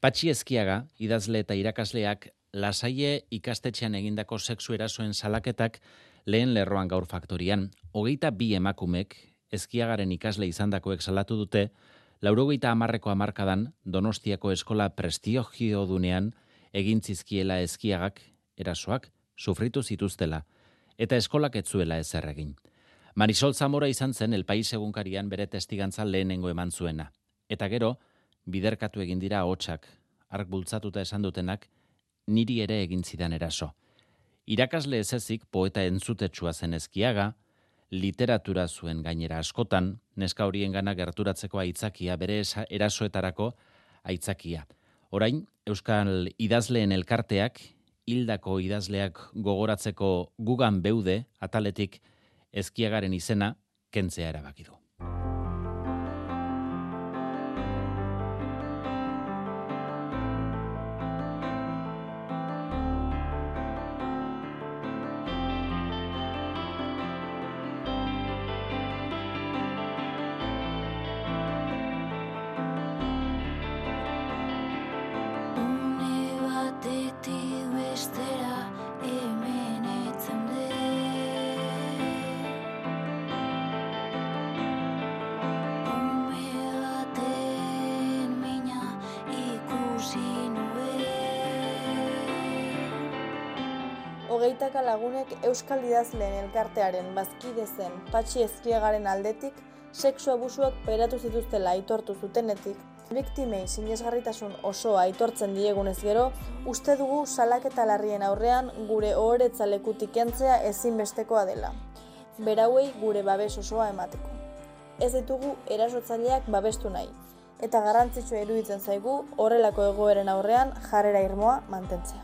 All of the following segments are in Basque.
Patxi Ezkiaga, idazle eta irakasleak, Lasaie ikastetxean egindako sexu erasoen salaketak lehen lerroan gaur faktorian. 22 emakumek, Ezkiagaren ikasle izandakoek salatu dute, 90ko hamarkadan Donostiako eskola prestigiodunean egin zizkiela Ezkiagak erasoak sufritu zituztela, eta eskolak ez zuela ezer egin. Marisol Zamora izan zen El País egunkarian bere testigantza lehenengo eman zuena. Eta gero, biderkatu egin dira ahotsak, hark bultzatuta esan dutenak, niri ere egin zidan eraso. Irakasle ez ezik poeta entzutetsua zen Ezkiaga, literatura zuen gainera askotan, neska horiengana gerturatzeko aitzakia, bere erasoetarako aitzakia. Orain, Euskal Idazleen Elkarteak, hildako idazleak gogoratzeko gugan beude, ataletik Ezkiagaren izena kentzea erabaki du. Hogeitaka lagunek Euskal Idazleen Elkartearen bazkide zen Patxi Ezkiagaren aldetik sexu abusuak pairatu zituztela aitortu zutenetik, biktimei sinesgarritasun osoa aitortzen diegunez gero, uste dugu salaketa larrien aurrean gure ohoretza lekutik kentzea ezinbestekoa dela. Berauei gure babes osoa emateko. Ez ditugu erasotzaileak babestu nahi, eta garrantzitsua iruditzen zaigu horrelako egoeren aurrean jarrera irmoa mantentzea.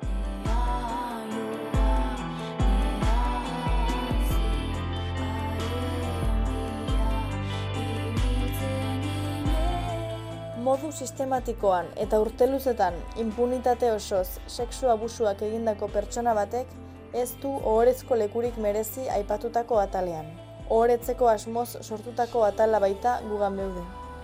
Modu sistematikoan eta urteluzetan inpunitate osoz sexu abusuak egindako pertsona batek ez du ohorezko lekurik merezi aipatutako atalean. Ohoretzeko asmoz sortutako atala baita gugan beude.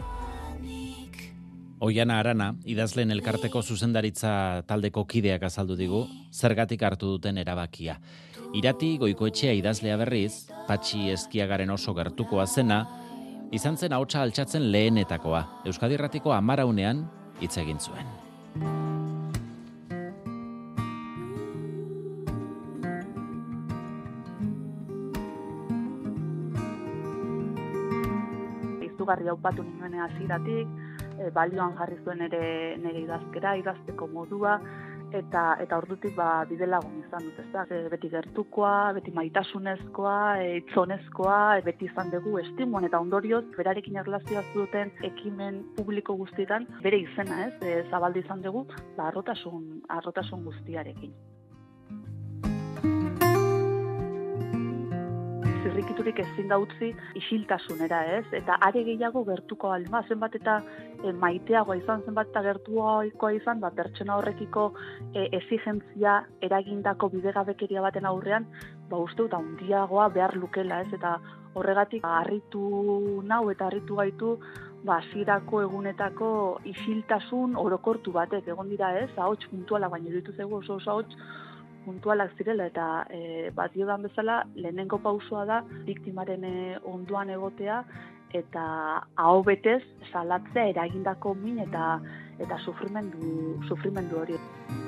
Oiana Arana, Idazleen Elkarteko zuzendaritza taldeko kideak azaldu digu, zergatik hartu duten erabakia. Irati Goikoetxea idazlea berriz, Patxi Ezkiagaren oso gertukoa zena, izan zen ahotsa altxatzen lehenetakoa. Euskadi Irratiko 10 hitz egin zuen. Izugarri haupatu nioen hasieratik, balioan jarri zuen ere nire idazteko modua, eta ordutik bidelagun izan dut, ezta? Beti gertukoa, beti maitasunezkoa, itzonezkoa, beti izan dugu estimuan eta ondorioz berarekin erlazioa duten ekimen publiko guztietan bere izena, zabaldu izan dugu, harrotasun guztiarekin. Zirrikiturik ezin da utzi isiltasunera, eta are gehiago gertuko alma, zenbat eta maiteagoa izan, zenbat eta gertukoa izan, pertsona horrekiko exigentzia eragindako bidegabekeria baten aurrean, uste dut handiagoa behar lukela, eta horregatik harritu nau eta harritu gaitu hasierako egunetako isiltasun orokortu batek egon dira, ahots puntuala, baina iruditu zaigu oso ahots puntualak zirela, eta diodan bezala, lehenengo pausoa da biktimaren ondoan egotea, eta aho betez salatzea eragindako min eta sufrimendu hori.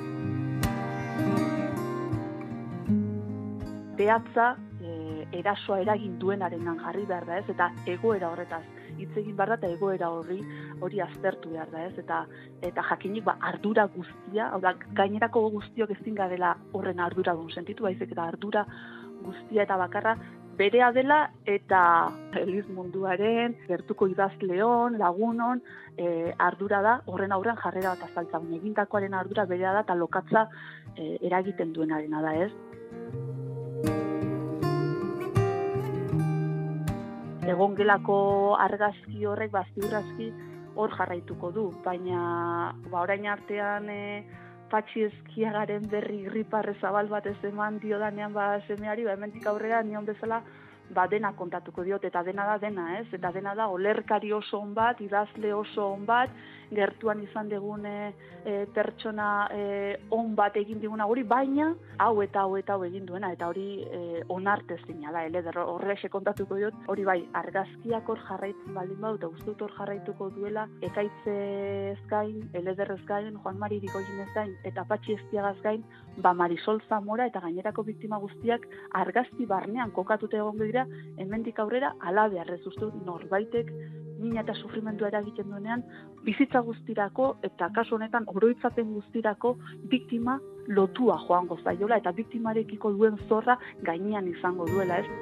Behatza erasoa eragin duenarenan jarri behar da, eta egoera horretaz hitz egin behar da, eta egoera hori aztertu behar da, eta jakinik ardura guztia, hau da, gainerako guztiok ezin garela horren arduradun sentitu, baizik eta ardura guztia eta bakarra berea dela, eta eliz munduaren, gertuko idazleon, lagunon, ardura da, horren aurrean jarrera bat azaltza, egindakoaren ardura berea da, eta lokatza eragiten duenarena da, Egongelako argazki horrek ziurrazki hor jarraituko du, baina orain artean Patxi Ezkiagaren berri irriparre zabal bat ez eman diodanean semeari, hemendik aurrera nion bezala dena kontatuko diot, eta dena da dena, ez? Eta dena da olerkari oso on bat, idazle oso on bat, gertuan izan degune pertsona on bat egin diguna hori, baina hau eta hau egin duena, eta hori onartezina da, horrexe kontatuko diot, hori bai, argazkiak hor jarraitzen baldin badu, eta uste dut hor jarraituko duela, Ekaitzez gain, Elederrez gain, Juan Mari Irigoyenez gain, eta Patxi Ezkiagaz gain, Marisol Zamora eta gainerako biktima guztiak argazki barnean kokatuta egongo dira, hemendik aurrera alabearrez uste dut norbaitek mina eta sufrimendua eragiten duenean, bizitza guztirako eta kasu honetan oroitzapen guztirako biktima lotua joango zaiola eta biktimarekiko duen zorra gainean izango duela, ez?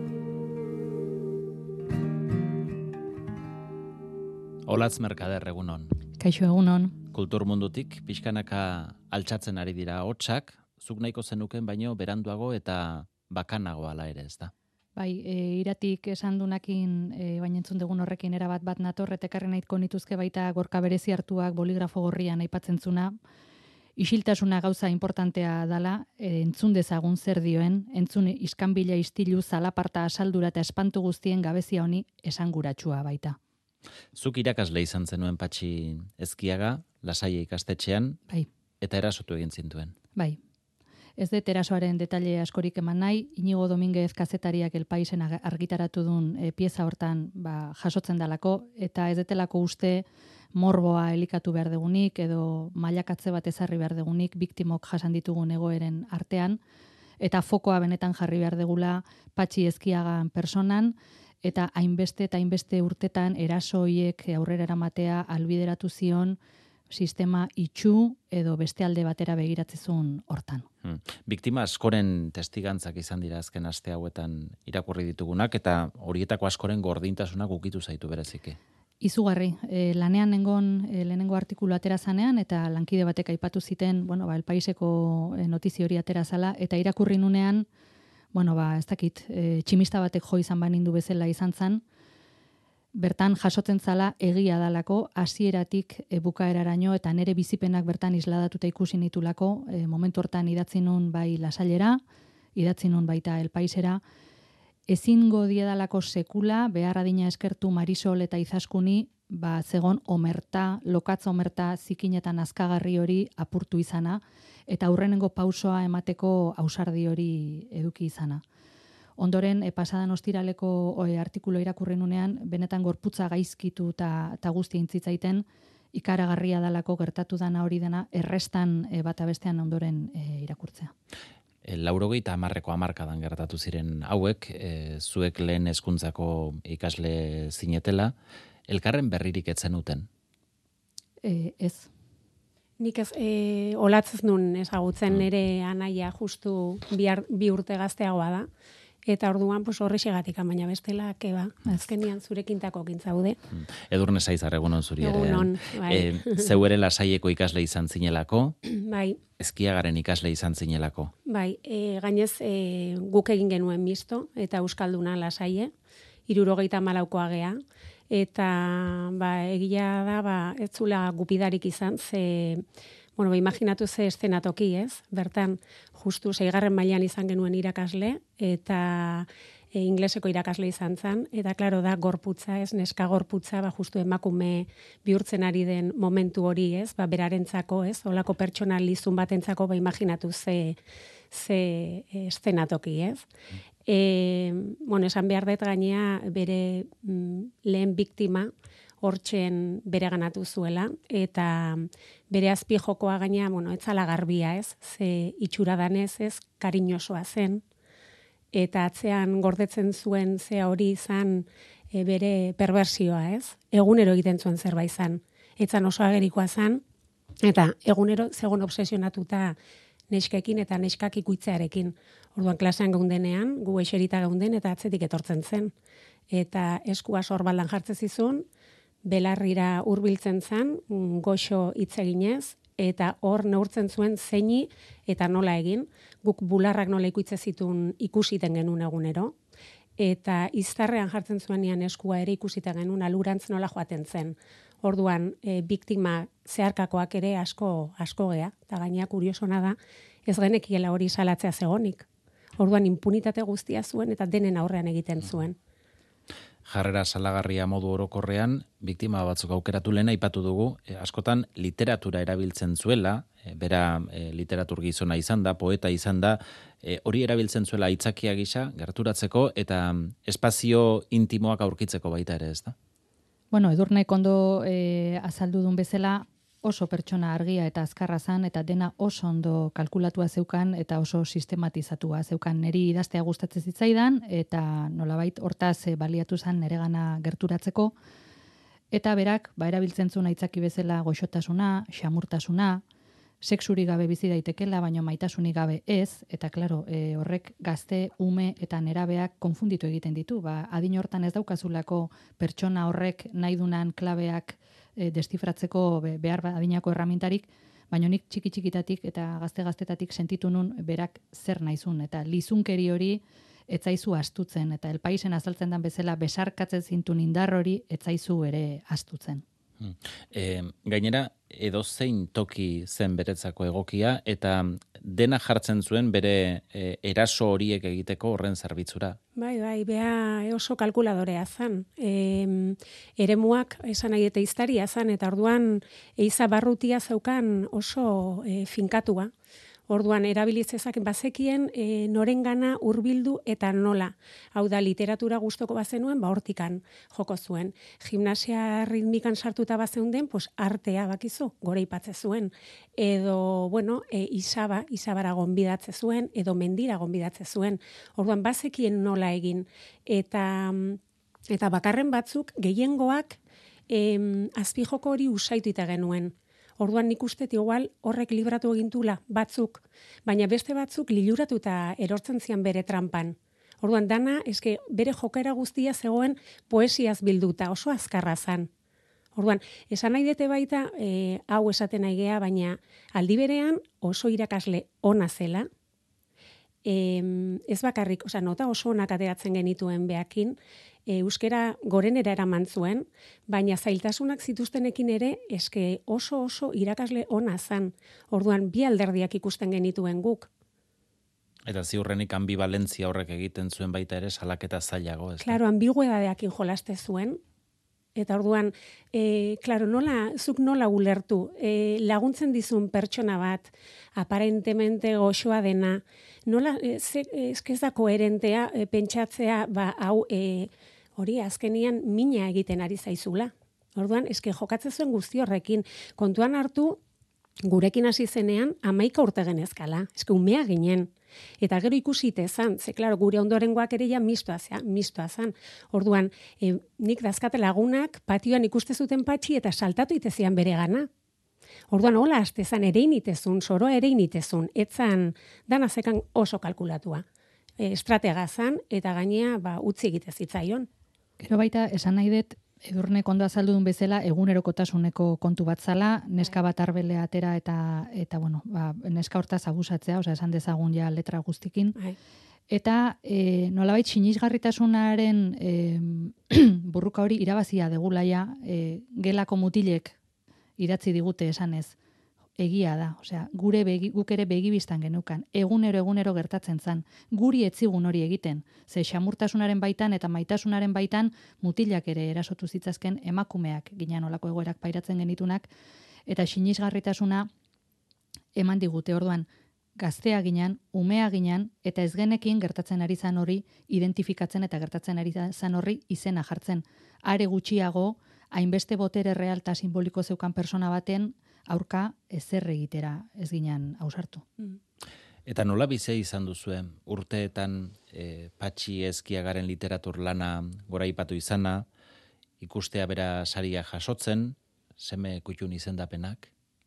Olatz Merkader, egunon. Kaixo, egunon. Kultur mundutik pixkanaka altxatzen ari dira hotsak, zuk nahiko zenuken baino beranduago eta bakanago ala ere, ez da? Bai, iratik esan dunakin, baina entzun dugun horrekin erabat bat nator, etekarri nahitko nituzke baita gorka berezi hartuak boligrafo gorrian aipatzen zuna, isiltasuna gauza importantea dala, entzun dezagun zer dioen, entzun iskanbila istilu, zalaparta, asaldura eta espantu guztien gabezia honi esanguratsua baita. Zuk irakasle izan zenuen Patxi Ezkiaga, Lasaia ikastetxean, bai, eta erasotu egin zintuen. Bai. Ez dut erasoaren detaile askorik eman nahi, Inigo Dominguez kazetariak El Paisen argitaratu duen pieza hortan jasotzen dalako, eta ez detelako uste morboa elikatu behar degunik, edo mailakatze bat ezarri behar degunik, biktimok jasan ditugun egoeren artean, eta fokoa benetan jarri behar degula Patxi Ezkiagan personan, eta hainbeste urtetan erasoiek aurrera eramatea albideratu zion sistema itxu edo beste alde batera begiratzezun hortan. Biktima askoren testigantzak izan dira azken aste hauetan irakurri ditugunak, eta horietako askoren gordintasunak ukitu zaitu bereziki. Izugarri, lanean lehenengo artikulu atera zanean, eta lankide batek aipatu ziten, El Paiseko notizio hori atera zala, eta irakurri nunean, ez dakit, tximista batek jo izan banindu bezala izan zan, bertan jasotzen zala egia dalako, hasieratik bukaeraraino, eta nere bizipenak bertan isladatuta ikusi nitulako, momentu hortan idatzi nun bai Lasailera, idatzi nun baita El Paisera, ezingo diedalako sekula, behar adina eskertu Marisol eta Izaskuni, zegon omerta, lokatza omerta zikinetan azkagarri hori apurtu izana, eta aurrenengo pausoa emateko ausardi hori eduki izana. Ondoren, pasadan ostiraleko artikulu irakurri nunean, benetan gorputza gaizkitu eta guztia intzitzaiten, ikaragarria dalako gertatu dana hori dena, errestan bata bestean ondoren irakurtzea. 80ko hamarkadan gertatu ziren hauek, zuek lehen hezkuntzako ikasle zinetela, elkarren berririk ez zenuten? Ez. Nik olatzez nun ezagutzen nire anaia justu bi urte gazteagoa da. Eta orduan horrexegatik, baina bestela, azkenian zurekintako gintzaude. Edurne Saizar, egunon zuri ere. Egunon, bai. Zeu ere Lasaieko ikasle izan zinelako, bai. Ezkiagaren ikasle izan zinelako. Bai, gainez guk egin genuen misto, eta Euskalduna Lasaie, 74koa gea, eta egia da, ez zula gupidarik izan, imaginatu ze eszenatoki, ez? Bertan, justu 6. mailan izan genuen irakasle, eta ingleseko irakasle izan zen, eta klaro da gorputza, ez? Neska gorputza, justu emakume bihurtzen ari den momentu hori, ez? Berarentzako, ez? Olako pertsonalizun batentzako, imaginatu ze eszenatoki, ez? Esan behar dut gainea bere lehen biktima, hortzen bere ganatu zuela, eta bere azpi jokoa gaina, etzala garbia, ez? Ze itxura danez, ez? Kariñosoa zen, eta atzean gordetzen zuen zea hori izan bere perversioa, ez? Egunero egiten zuen zerbait izan. Etzan oso agerikoa zen, eta egunero zegoen obsesionatuta neskekin eta neskak ikuitzearekin. Orduan klasean geundenean, gu eserita geunden, eta atzetik etortzen zen. Eta eskua sorbaldan jartzen zizun, belarrira hurbiltzen zen, goxo hitz eginez, eta hor neurtzen zuen zeini eta nola egin. Guk bularrak nola ikuitze zituen ikusiten genuen egunero, eta iztarrean jartzen zuenean eskua ere ikusiten genuen alurantz nola joaten zen. Orduan, biktima zeharkakoak ere asko gea, eta gainea kuriosona da, ez genekiela hori salatzea zegonik. Orduan impunitate guztia zuen eta denen aurrean egiten zuen. Jarrera salagarria modu orokorrean, biktima batzuk aukeratu lehen aipatu dugu, askotan literatura erabiltzen zuela, bera literatur gizona izan da, poeta izan da, hori erabiltzen zuela aitzakia gisa, gerturatzeko eta espazio intimoak aurkitzeko baita ere, ez da? Bueno, Edurnek ondo azaldu duen bezala, oso pertsona argia eta azkarra zan, eta dena oso ondo kalkulatua zeukan, eta oso sistematizatua zeukan. Neri idaztea gustatzen zitzaidan, eta nolabait hortaz baliatu zan neregana gerturatzeko, eta berak, erabiltzen zuen aitzaki bezala goxotasuna, xamurtasuna, sexurik gabe bizi daitekela, baina maitasunik gabe ez, eta klaro, horrek gazte, ume eta nerabeak konfunditu egiten ditu. Adin hortan ez daukazulako pertsona horrek nahi dunan klabeak destifratzeko behar adinako erramintarik, baina nik txiki-txikitatik eta gazte-gaztetatik sentitu nun berak zer naizun, eta lizunkeri hori etzaizu astutzen, eta El Paisen azaltzen den bezala besarkatzen zintun indar hori etzaizu ere astutzen. Gainera, edozein toki zen beretzako egokia, eta dena jartzen zuen bere eraso horiek egiteko horren zerbitzura. Bai, bea oso kalkuladorea zan. Eremuak esan nahi eta iztaria zan, eta orduan eiza barrutia zeukan oso finkatua. Orduan, erabilitzezaken bazekien norengana hurbildu eta nola. Hau da, literatura gustoko bazenuen, hortikan joko zuen. Gimnasia ritmikan sartuta bazeunden, artea bakizu, gore ipatze zuen. Edo, Isabara gonbidatze zuen, edo Mendira gonbidatze zuen. Orduan, bazekien nola egin. Eta bakarren batzuk, gehiengoak, azpijoko hori usaituita genuen. Orduan nik uste igual horrek libratu egintula batzuk, baina beste batzuk liluratuta erortzen zian bere trampan. Orduan dana, bere jokera guztia zegoen poesiaz bilduta, oso azkarra zan. Orduan, esan nahi dute baita, hau esaten nahi gea, baina aldi berean oso irakasle ona zela, ez bakarrik, nota oso onak ateratzen genituen beakin, euskera gorenera eraman zuen, baina zailtasunak zituztenekin ere, oso irakasle ona zan. Orduan, bi alderdiak ikusten genituen guk. Eta ziurrenik ambivalentzia horrek egiten zuen baita ere salaketa zailago, ez? Claro, ambiguedadeakin jolaste zuen. Eta orduan, zuk nola ulertu, laguntzen dizun pertsona bat, aparentemente goxoa dena, nola, ez da koherentea, pentsatzea, hau, hori azkenian mina egiten ari zaizula. Orduan, jokatzen zuen guzti horrekin, kontuan hartu, gurekin hasi zenean, 11 urte genezkala, umea ginen. Eta gero ikusite zan, gure ondorengoak ere ja mistoa zan. Orduan, nik dazkate lagunak patioan ikuste zuten patxi eta saltatu itezian bere gana. Orduan, hola haste zan, ere initezun, soroa ere initezun, etzan dana zekan oso kalkulatua. Estratega zan, eta gainea utzi egite zitzaion. Gero baita, esan nahi dut, Edurnek ondo azaldu duen bezala, egunerokotasuneko kontu bat zala, neska bat arbelea atera eta neska hortaz abusatzea, esan dezagun ja letra guztikin. Eta nolabait sinisgarritasunaren burruka hori irabazia degulaia, gelako mutilek idatzi digute esanez. Egia da, guk ere begibistan genukan, egunero gertatzen zan, guri etzigun hori egiten, ze xamurtasunaren baitan eta maitasunaren baitan mutilak ere erasotu zitzazken emakumeak ginean olako egoerak pairatzen genitunak, eta sinisgarritasuna eman digute. Orduan, gaztea ginen, umea ginen, eta ez genekin gertatzen ari zan hori identifikatzen eta gertatzen ari zan horri izena jartzen. Are gutxiago, hainbeste botere real eta simboliko zeukan persona baten aurka ezer egitera ez ginen ausartu. Eta nola bizia izan duzuen urteetan Patxi Ezkiagaren literatur lana goraipatu izana, ikustea bera saria jasotzen, seme kutxun izendapenak?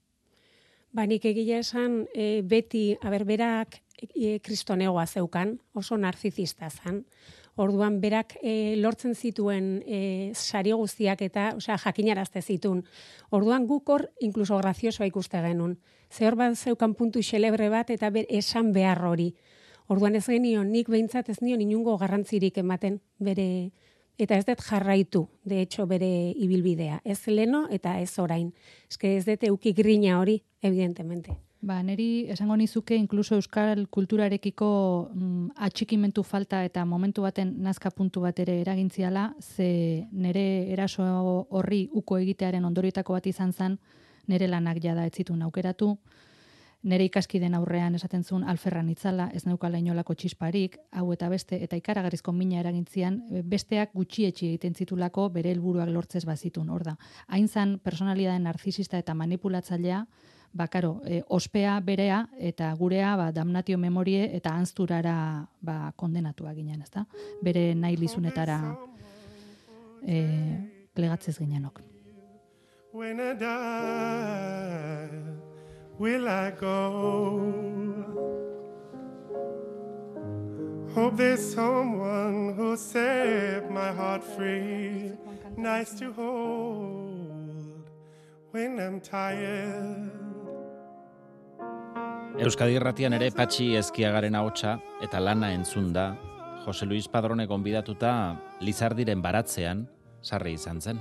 Nik egia esan beti, berak kristonegoa zeukan, oso narzizista zan. Orduan berak lortzen zituen sari guztiak eta jakinarazte zitun. Orduan guk hor inkluso graziosoa ikuste genuen. Hor bat zeukan puntu xelebre bat eta esan behar hori. Orduan ez genion, nik behintzat ez nion inungo garrantzirik ematen bere, eta ez dut jarraitu, de hecho, bere ibilbidea. Ez leno eta ez orain. Ez dut euki grina hori, evidentemente. Niri esango nizuke inkluso euskal kulturarekiko atxikimentu falta eta momentu baten nazka puntu bat ere eragintziala, ze nire eraso horri uko egitearen ondorioetako bat izan zen, nire lanak jada ez zituen aukeratu, nire ikaskiden aurrean esaten zuen alferran itzala, ez neukala inolako txisparik, hau eta beste, eta ikaragarrizko mina eragintzian, besteak gutxietxi egiten zitulako bere helburuak lortzez bazitun, hor da. Hain zan, personalidade narzisista eta manipulatzailea, karo, ospea berea eta gurea damnatio memorie eta anzturara kondenatua ginen, ezta? Bere nahi lizunetara plegatzez ginenok. When I die, will I go? Hope there's someone who'll set my heart free, nice to hold when I'm tired. Euskadi Irratian ere Patxi Ezkiagaren ahotsa eta lana entzun da, Jose Luis Padrone gonbidatuta Lizardiren baratzean sarri izan zen.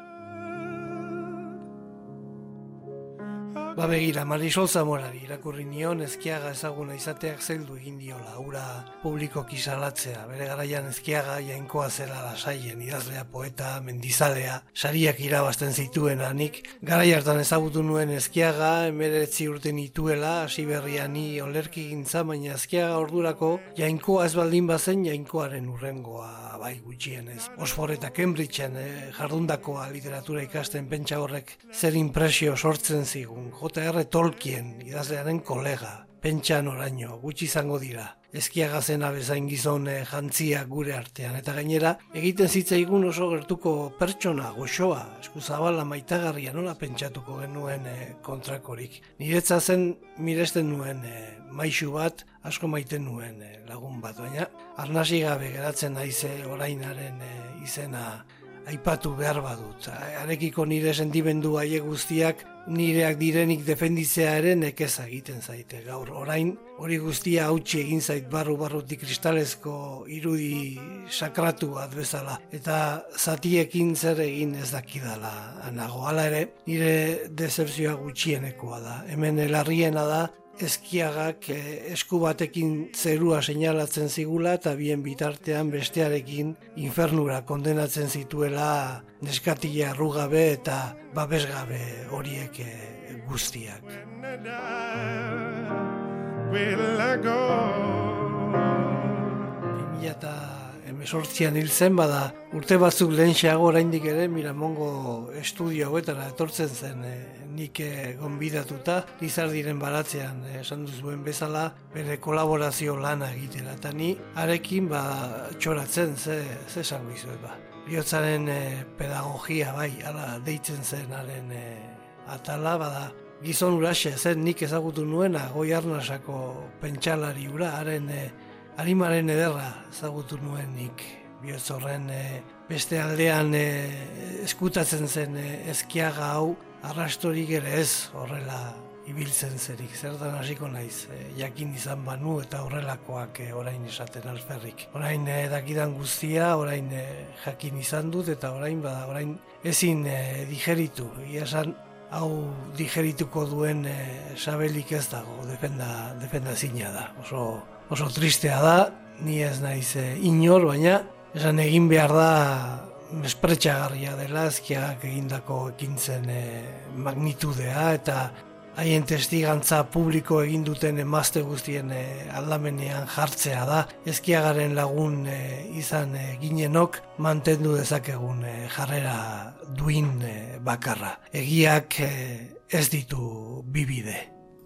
Begira, Marisol Zamorari irakurri nion Ezkiaga ezaguna izateak zeldu egin diola, hura publikoki salatzea. Bere garaian Ezkiaga jainkoa zela lasaien, idazlea, poeta, mendizalea, sariak irabazten zituena. Nik garai hartan ezagutu nuen Ezkiaga, 19 urte nituela, hasi berria ni olerki gintza, baina Ezkiaga ordurako jainkoa ez baldin bazen jainkoaren urrengoa bai gutxienez. Oxford eta Cambridgeen jardundakoa literatura ikasten pentsa horrek zer impresio sortzen zigun. J.R. Tolkien, idazlearen kolega, pentsa noraino, gutxi izango dira. Ezkiaga zena bezain gizon jantzia gure artean, eta gainera, egiten zitzaigun oso gertuko pertsona, goxoa, eskuzabala maitagarria, nola pentsatuko genuen kontrakorik. Niretza zen miresten nuen maixu bat, asko maiten nuen lagun bat, baina arnasi gabe geratzen naize orainaren izena aipatu behar badut. Arekiko nire sentimendu haiek guztiak nireak direnik defenditzea ere nekeza egiten zaite. Gaur orain hori guztia hautsi egin zait barrutik kristalezko irudi sakratu bat bezala. Eta zatiekin zer egin ez dakidala nago. Hala ere, nire decepzioa gutxienekoa da. Hemen larriena da, Ezkiagak esku batekin zerua seinalatzen zigula eta bien bitartean bestearekin infernura kondenatzen zituela neskatila arrugabe eta babesgabe horiek guztiak. Eta emesortzian hil zen bada, urte batzuk lehenxeago oraindik ere Miramongo estudio hauetara etortzen zen nik gonbidatuta, Lizardiren baratzean esan duzuen bezala, bere kolaborazio lana egitera. Eta ni arekin txoratzen, ze esango izuet Bihotzaren pedagogia bai, ala deitzen zenaren atala, bada gizon uraxe zen nik ezagutu nuena, Goi Arnasako pentsalari ura, haren arimaren ederra ezagutu nuen nik. Bihotz horren beste aldean eskutatzen zen Ezkiaga hau, arrastorik ere ez horrela ibiltzen zerik. Zertan hasiko naiz, jakin izan banu eta horrelakoak orain esaten alferrik. Orain dakidan guztia, orain jakin izan dut eta orain ezin digeritu. Ia esan, hau digerituko duen sabelik ez dago, defenda zina da. Oso tristea da, ni ez naiz inor, baina esan egin behar da mespretxagarria dela Ezkiagak egindako ekintzen magnitudea eta haien testigantza publiko egin duten emazte guztien aldamenean jartzea da. Ezkiagaren lagun izan ginenok mantendu dezakegun jarrera duin bakarra. Egiak ez ditu bibide.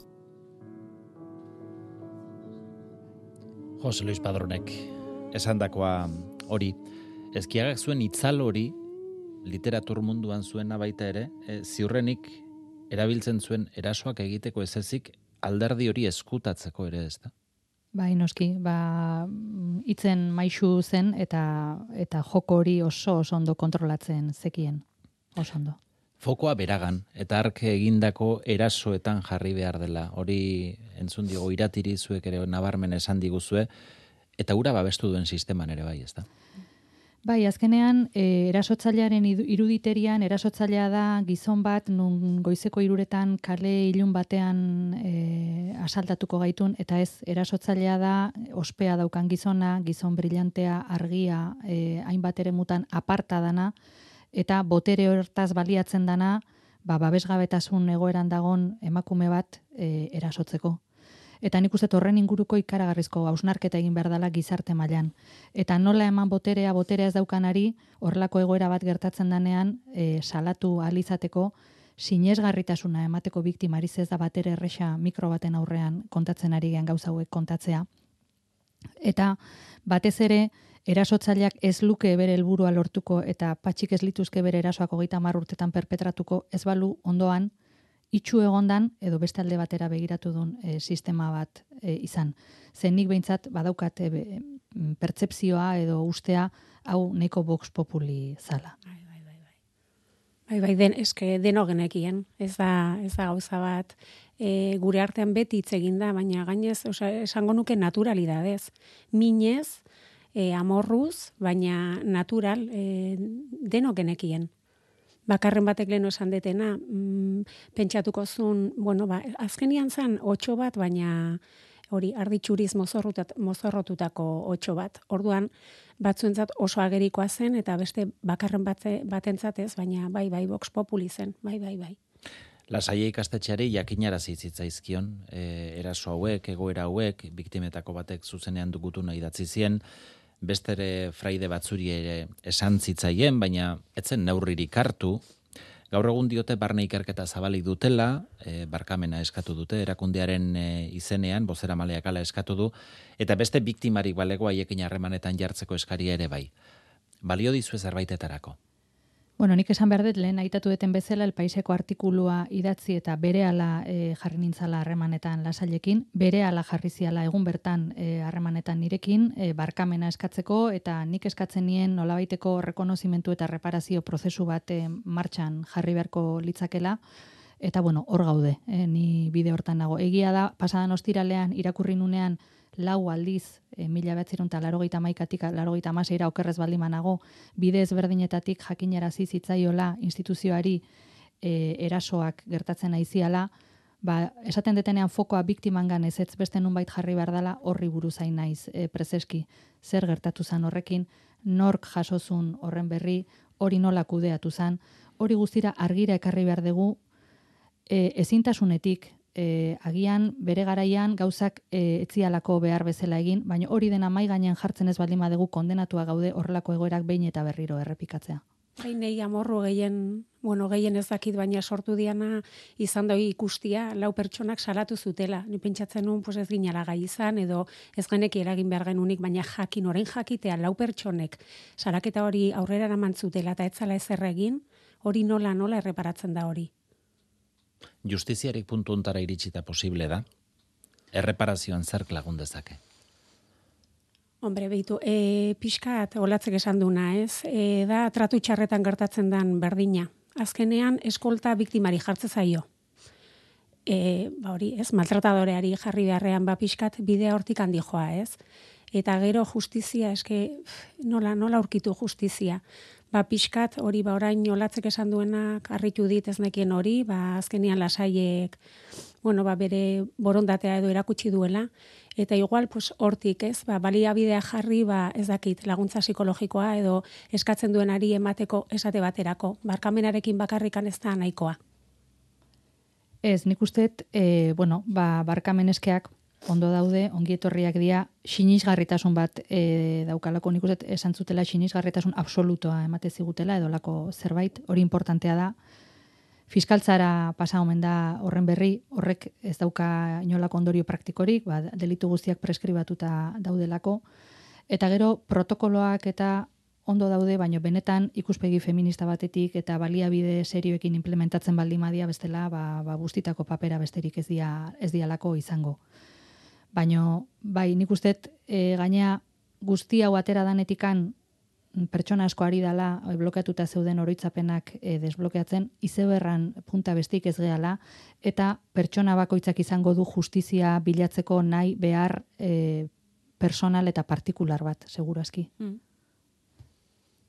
Jose Luis Padronek esandakoa hori. Ezkiagak zuen itzal hori, literatur munduan zuena baita ere, ziurrenik erabiltzen zuen erasoak egiteko ez ezik alderdi hori eskutatzeko ere ez da? Bai, noski, hitzen maixu zen eta joko hori oso ondo kontrolatzen zekien, oso ondo. Fokoa beragan, eta ark egindako erasoetan jarri behar dela. Hori entzun digo Iratiri zuek ere nabarmen esan diguzue, eta hura babestu duen sisteman ere bai, ez da? Bai, azkenean, erasotzailearen iruditerian, erasotzailea da gizon bat, nun goizeko 3 kale ilun batean asaltatuko gaitun, eta ez, erasotzailea da ospea daukan gizona, gizon brillantea, argia, hainbat eremutan aparta dana, eta botere hortaz baliatzen dana, babesgabetasun egoeran dagon emakume bat erasotzeko. Eta nik uste horren inguruko ikaragarrizko hausnarketa egin behar dela gizarte mailan. Eta nola eman boterea ez daukanari, horrelako egoera bat gertatzen denean, salatu ahal izateko, sinesgarritasuna emateko biktimari, ez da batere erresa mikro baten aurrean kontatzen ari gen gauza hauek kontatzea. Eta batez ere, erasotzaileak ez luke bere helburua lortuko eta patxik ez lituzke bere erasoak 30 urtetan perpetratuko, ez balu ondoan, itxu egondan edo beste alde batera begiratu duen sistema bat izan. Nik behintzat badaukat pertzepzioa edo ustea hau nahiko vox populi zala. Bai, eske deno genekien, ez da gauza bat, gure artean beti hitz egin da, baina gainez, esango nuke naturalidadez, minez, amorruz, baina natural, deno genekien. Bakarren batek leno esan detena, pentsatuko zuen, azkenian zan 8 bat, baina hori arditxuriz mozorrotutako 8 bat. Orduan, batzuentzat oso agerikoa zen, eta beste bakarren batentzat ez, baina bai, vox populi zen, bai. Lasaia ikastetxeari jakinarazi zitzaizkion, eraso hauek, egoera hauek, biktimetako batek zuzenean dugutuna idatzi zien, bestere fraide batzuri ere esan zitzaien, baina etzen neurririk hartu. Gaur egun diote barne ikerketa zabalik dutela, barkamena eskatu dute, erakundearen izenean, bozeramaleak hala eskatu du, eta beste biktimarik balego haiekin harremanetan jartzeko eskaria ere bai. Balio dizue zerbaitetarako? Nik esan behar dut, lehen aitatu duten bezala, El Paiseko artikulua idatzi eta berehala jarri nintzala harremanetan Lasailekin, berehala jarri ziala egun bertan harremanetan nirekin, barkamena eskatzeko, eta nik eskatzen nien nolabaiteko rekonozimentu eta reparazio prozesu bat martxan jarri beharko litzakela, eta hor gaude, ni bide hortan nago. Egia da, pasadan ostiralean irakurri nunean 4 aldiz, 1981-tik 1986 okerrez baldimanago, bide ezberdinetatik jakinarazi zitzaiola instituzioari erasoak gertatzen aiziala, esaten detenean fokoa biktimangan ez beste nunbait jarri behar dela, horri buruz hain naiz prezeski. Zer gertatu zan horrekin, nork jasozun horren berri, hori nola kudeatu zan, hori guztira argira ekarri behar dugu, ezintasunetik, agian bere garaian gauzak etzialako behar bezala egin, baina hori dena mai gainean jartzen ez baldin badugu kondenatua gaude horrelako egoerak behin eta berriro errepikatzea. Nei amorru gehien ez dakit, baina sortu diana izan doi ikustia, 4 pertsonak salatu zutela. Ni pentsatzen nuen ez ginala gai izan, edo ez geneki eragin behar genunik, baina orain jakitea 4 pertsonek salaketa hori aurrera eraman zutela eta etzala ezer egin, hori nola erreparatzen da hori. Justiziarik puntu ontara iritsita posible da? Erreparazioan zerk lagun dezake? Hombre, behitu, pixkat olatzek esan duna, ez? Da tratu txarretan gertatzen den berdina. Azkenean, eskolta biktimari jartze zaio. Hori, ez? Maltratadoreari jarri beharrean pixkat bidea hortik handi joa, ez? Eta gero justizia, eske nola aurkitu justizia. Pixkat hori orain olatzek esan duenak harritu dit ez nekien hori, azkenean Lasaiek, bere borondatea edo erakutsi duela, eta igual hortik, ez, baliabidea jarri, ez dakit, laguntza psikologikoa edo eskatzen duenari emateko esate baterako, barkamenarekin bakarrikan ez da nahikoa. Ez, nik usteet, barkameneskeak ondo daude, ongi etorriak dira, sinisgarritasun bat daukalako, nik uste esan zutela sinisgarritasun absolutoa emate zigutela, edo lako zerbait, hori importantea da. Fiskaltzara pasa omen da horren berri, horrek ez dauka inolako ondorio praktikorik, delitu guztiak preskribatuta daudelako, eta gero protokoloak eta ondo daude, baina benetan ikuspegi feminista batetik eta baliabide serioekin implementatzen baldin badia bestela, guztitako papera besterik ez dialako izango. Baina, nik usteet, gaina guzti hau atera danetikan pertsona asko ari dala blokeatuta zeuden oroitzapenak desblokeatzen, izeberran punta bestik ez gehala, eta pertsona bakoitzak izango du justizia bilatzeko nahi behar personal eta partikular bat, segurazki.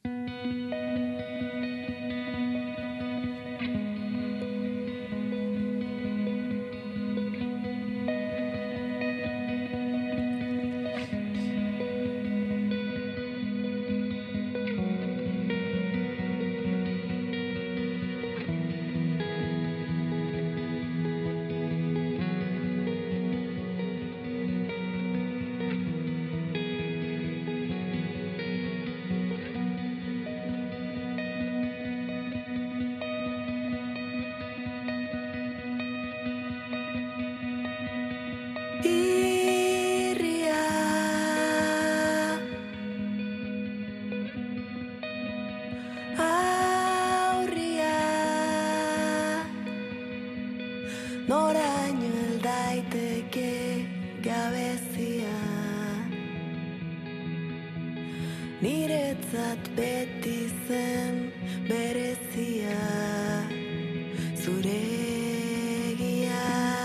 Noraino eldaiteke gabezia, niretzat beti zen berezia, zuregia.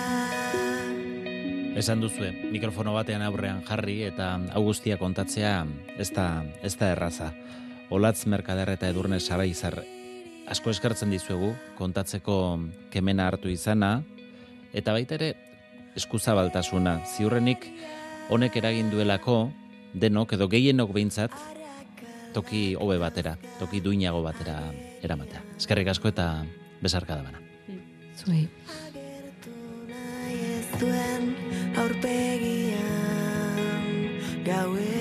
Esan duzue, mikrofono batean aurrean jarri eta hau guztia kontatzea ez da erraza. Olatz Merkader eta Edurne Saraizar asko eskertzen dizuegu kontatzeko kemena hartu izana, eta baita ere eskuzabaltasuna. Ziurrenik honek eragin duelako denok edo gehienok behintzat toki hobe batera, toki duinago batera eramatea. Eskerrik asko eta besarkada bana. Zuei. Aurpegian gaue